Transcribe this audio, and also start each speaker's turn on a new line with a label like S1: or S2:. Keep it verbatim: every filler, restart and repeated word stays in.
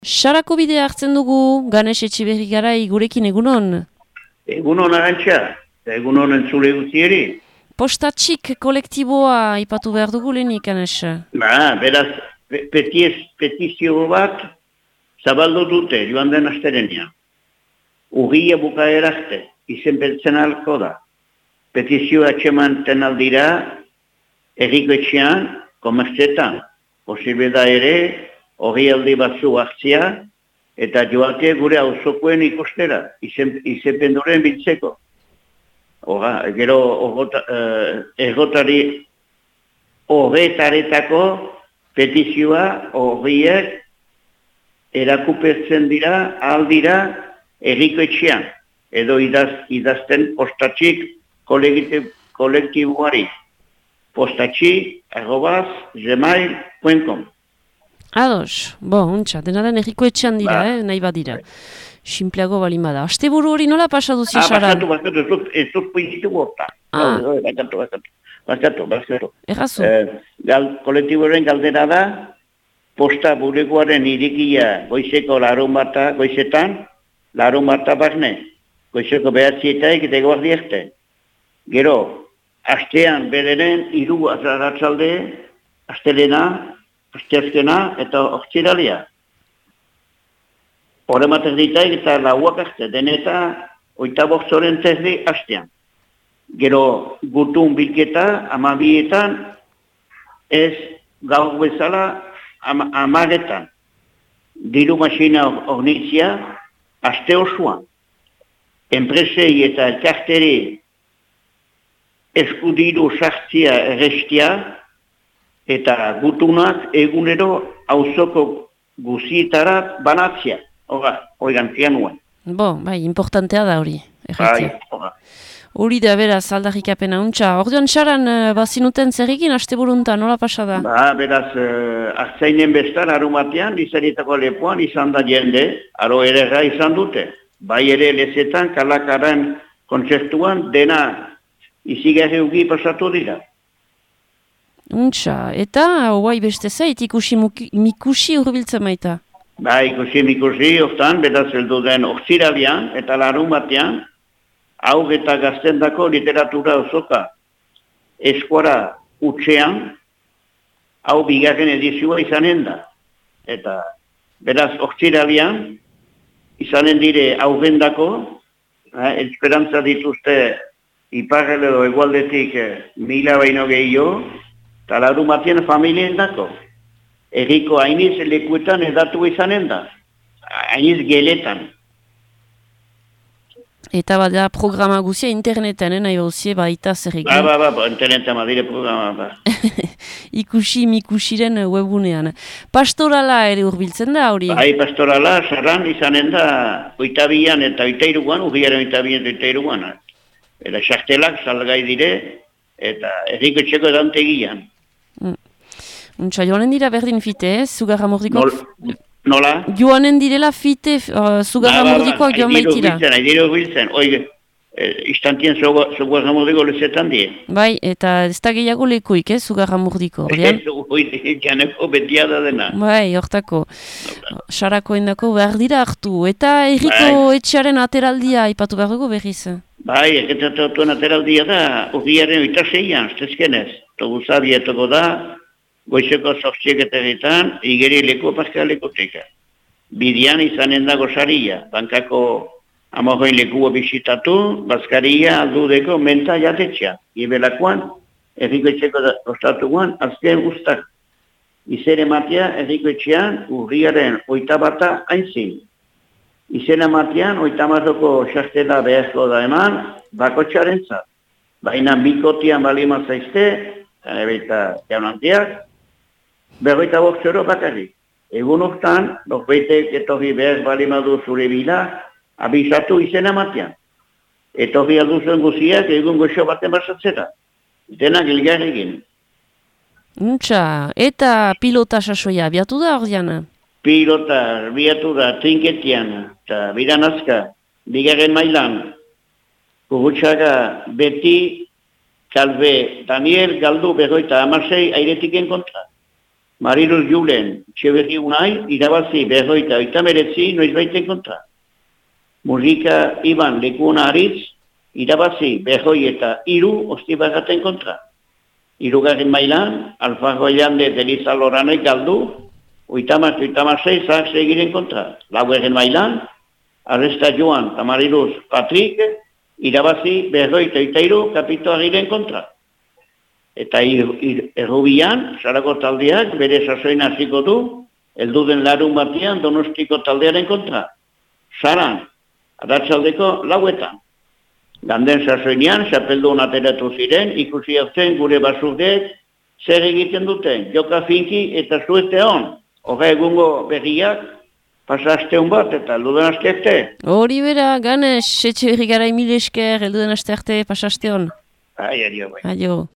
S1: Sarako bidea hartzen dugu, Ganes Etxeberri Garai gurekin egunon?
S2: Egunon arantxa, egunon entzule guztieri.
S1: Postatxik kolektiboa ipatu behar dugu lehenik, Ganes?
S2: Ba, beraz, petiz, petizio bat zabaldu dute joan den asterenea. Urria bukaerazte, izen beltzen alko da. Petizioa atxeman tenaldira, erriko etxean, komertzetan. Posible da ere, hori aldi batzu hartzia, eta joate gure auzokoen ikustera, izen, izenpenduren biltzeko. Hora, gero errotari horretaretako petizioa horriek erakupertzen dira, aldira, erriko etxean, edo idaz, idazten postatxik kolektiboari. Postatxik, arrobaz, gmail punto com.
S1: Ados, bo, untxa, dena den erriko etxean dira, ba. eh, nahi badira. Simpleago balimada. Asteburu hori nola pasa duzi,
S2: ah,
S1: Sara?
S2: Bakatu, bakatu, ez dut poizitu gorta.
S1: Ah.
S2: Bakatu, bakatu, bakatu, bakatu.
S1: Errazu?
S2: Eh, gal, kolektiboren galdera da, posta bulegoaren irikia goizeko larun bata, goizetan, larun bata barne, goizeko behatzietaik eta eguardiazte. Gero, astean bereren, hiru azaratzalde, astelena, asteazkena eta ortsiralia. Horrematek ditaik eta lauak aste, deneta oita bozoren terdi astean. Gero gutun bilketa, amabietan, ez gaur bezala am, amaretan. Diru masina ornitzia, aste osoan. Enpresei eta elkarteri eskudiru sartzia errestia, eta gutunak egunero auzoko guzietarat banatzia. Hora, oigan zianuen.
S1: Bo, bai, importantea da hori.
S2: Bai, hora.
S1: Hori da beraz, aldarrikapena untxa. Orduan Saran, bazinuten zer egin, asteburuntan, nola pasa da?
S2: Ba, beraz, uh, hartzainen bestan, arumatean, izarietako lepoan izan da jende, aro ererra izan dute. Bai ere lezetan, kalakaren kontzertuan, dena izigarri ugi pasatu dira.
S1: Untxa, eta, guai beste zait, ikusi mikusi urbiltzen maita?
S2: Ba, ikusi mikusi, hortan, beraz, heldu den ortsiralian, eta larun batean, hau eta gaztendako literatura osoka eskuara utxean, hau bigarren edizioa izanen da. Eta, beraz, ortsiralian, izanen dire aurrendako, eh, esperantza dituzte iparrel edo egualdetik eh, mila baino gehiago, eta larun batean familien dako. Erriko hainiz lekuetan edatu izanen da, hainiz geletan.
S1: Eta bada programa guzia internetan, eh, nahi bauzie, baita zer egin.
S2: Ba, ba, ba, internetan badire programa, ba.
S1: Ikusi mikusiren webunean. Pastorala ere urbiltzen da hori?
S2: Bai, pastorala, Saran izanen da, oitabian eta oitairuan, urriaren oitabian eta oitairuan. Eta xartelak salgai dire, eta erriko etxeko edantegian.
S1: Mm. Untxa, joanen dira berdin fite, eh? Zugarra mordikoak...
S2: Nol, nola?
S1: Joanen direla fite, uh, zugarra ba, ba, mordikoak joan baitira.
S2: Haidiro biltzen, oige, eh, istantien zugarra mordiko lezetan die.
S1: Bai, eta ez da gehiago lekuik, eh, zugarra mordiko.
S2: Ez, oide, janeko betia da dena.
S1: Bai, hortako. Sarako endako behar dira hartu. Eta erriko bai. Etxearen ateraldia ipatu behar dugu berriz.
S2: Bai, erretatuen ateraldia da, urriaren oita zeian, estezkenez. Toguza bietoko da, goizeko zortzieketaretan, igeri leku paskaleko teka. Bidian izanen dago saria, bankako amojoin lekua bisitatu, bazkaria aldudeko menta jatetxea. Ibelakoan, erriko etxeko ostatuan, azken guztak. Izere matea, erriko etxean, urriaren oita bata hainzin. Izena matean, oita matoko xastela beharko da eman, bako txarentzat. Baina bikotian balima zaizte, eta jaunantiak, berroita bortzero bakarrik. Egun hortan, norbeitek etorri behar balimadu zure bila, abizatu izena matean. Etorri alduzuen guziak, egun goxo baten basatzera. Denak elgarrekin.
S1: Untxa, eta pilota sasoia, abiatu da ordeana?
S2: Pilota, biatu da, trinketian, eta biranazka, bigarren mailan, Gurutxaga beti, Kalbe Daniel galdu berroita amasei airetiken kontra. Mariluz Julen, Txeberri Unai, irabazi berroita oita meretzi noiz baiten kontra. Musika Iban Lekuna Aritz, irabazi berroi eta iru ostibagaten kontra. Irugarren mailan, Alfaro Allande Deliza Loranoi galdu, oitamaz, oitamasei zahak segiren kontra. Laugarren mailan, Arresta Joan Tamariluz Patrik, irabazi berroita oita iru kapito agiren kontra. Eta errubian, Sarako taldeak bere sasoin hasiko du, elduden larun batian Donostiko taldearen kontra. Saran, arratsaldeko lauetan. Ganden sasoinean, xapeldun ateratu ziren, ikusi hartzen gure basurdeek zer egiten duten, joka finki eta zuete hon. Horra egungo berriak, pasaste hon bat eta elduden aste arte.
S1: Hori bera, Ganes, etxe berri gara emile esker, elduden aste arte, pasaste hon.
S2: Ai, adio, bai.
S1: Adio.